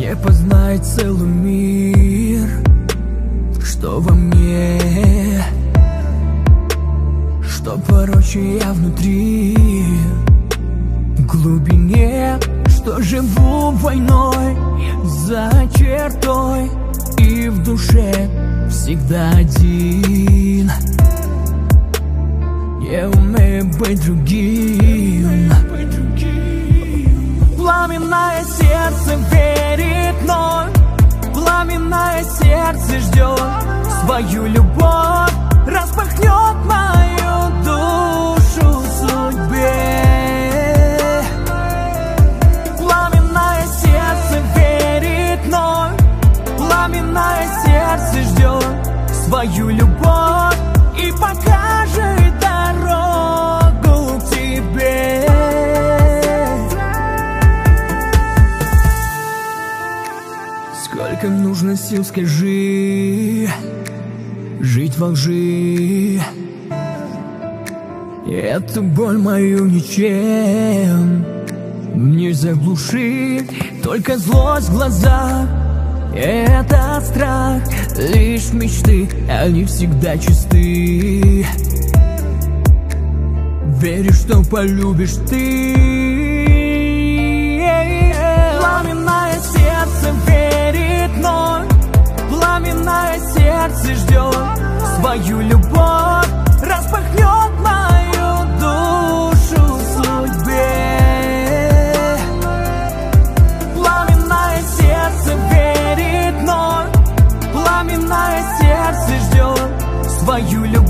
не познает целый мир, что во мне, что пороче я внутри, в глубине, что живу войной за чертой и в душе всегда один. Не умею быть другим. Пламенное сердце верит вновь, пламенное сердце ждет свою любовь, распахнет мою душу судьбе. Пламенное сердце верит вновь, пламенное сердце ждет свою любовь и покажет дорогу к тебе. Сколько нужно сил, скажи, жить во лжи, и эту боль мою ничем не заглушить. Только злость в глазах, этот страх, лишь мечты, они всегда чисты. Веришь, что полюбишь ты. Пламенное сердце верит вновь, пламенное сердце ждет свою любовь, распахнет мою душу судьбе. Пламенное сердце верит вновь, пламенное сердце ждет свою любовь.